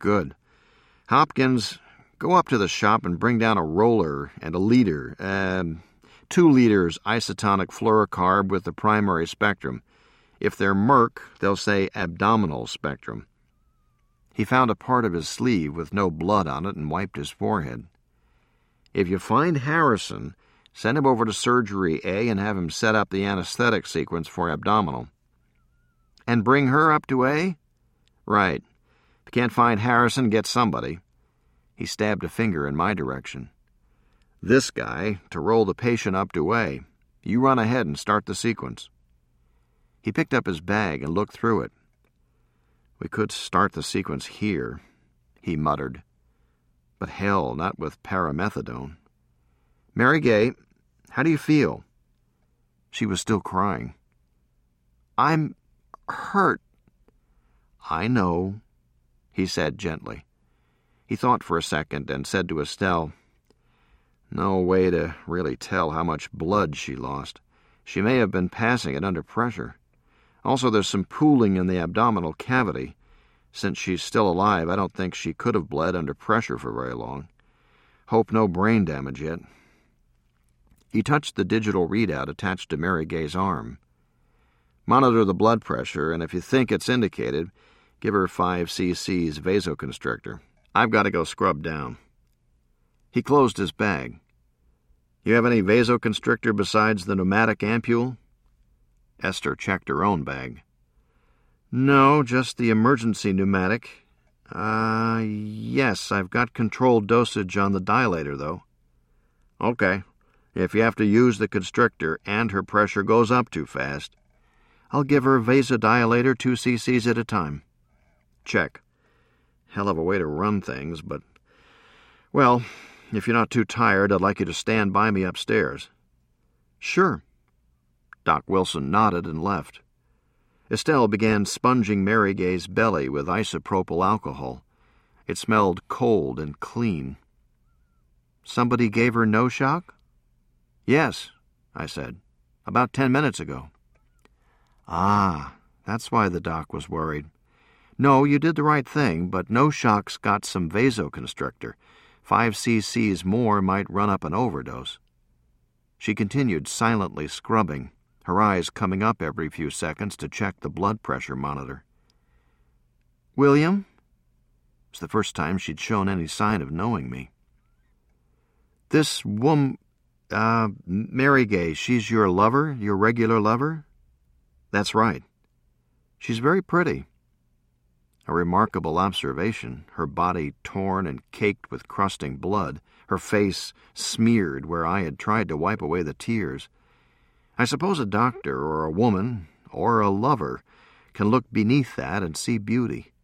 Good. Hopkins, go up to the shop and bring down a roller and a liter, 2 liters isotonic fluorocarb with the primary spectrum. If they're Merck, they'll say abdominal spectrum. He found a part of his sleeve with no blood on it and wiped his forehead. If you find Harrison, send him over to Surgery A and have him set up the anesthetic sequence for abdominal. And bring her up to A? Right. If you can't find Harrison, get somebody. He stabbed a finger in my direction. This guy, to roll the patient up to A. You run ahead and start the sequence. He picked up his bag and looked through it. We could start the sequence here, he muttered. But hell, not with paramethadone. Mary Gay, how do you feel? She was still crying. I'm hurt. I know, he said gently. He thought for a second and said to Estelle, No way to really tell how much blood she lost. She may have been passing it under pressure. Also, there's some pooling in the abdominal cavity. Since she's still alive, I don't think she could have bled under pressure for very long. Hope no brain damage yet. He touched the digital readout attached to Mary Gay's arm. Monitor the blood pressure, and if you think it's indicated, give her 5 cc's vasoconstrictor. I've got to go scrub down. He closed his bag. You have any vasoconstrictor besides the pneumatic ampule? Esther checked her own bag. No, just the emergency pneumatic. Yes, I've got controlled dosage on the dilator, though. Okay. If you have to use the constrictor and her pressure goes up too fast, I'll give her vasodilator 2 cc's at a time. Check. Hell of a way to run things, but... Well, if you're not too tired, I'd like you to stand by me upstairs. Sure. Doc Wilson nodded and left. Estelle began sponging Mary Gay's belly with isopropyl alcohol. It smelled cold and clean. Somebody gave her no shock? Yes, I said. About 10 minutes ago. Ah, that's why the doc was worried. No, you did the right thing, but no shock's got some vasoconstrictor. 5 cc's more might run up an overdose. She continued silently scrubbing, her eyes coming up every few seconds to check the blood pressure monitor. William? It's the first time she'd shown any sign of knowing me. This Mary Gay, she's your lover, your regular lover? That's right. She's very pretty. A remarkable observation, her body torn and caked with crusting blood, her face smeared where I had tried to wipe away the tears. I suppose a doctor or a woman or a lover can look beneath that and see beauty.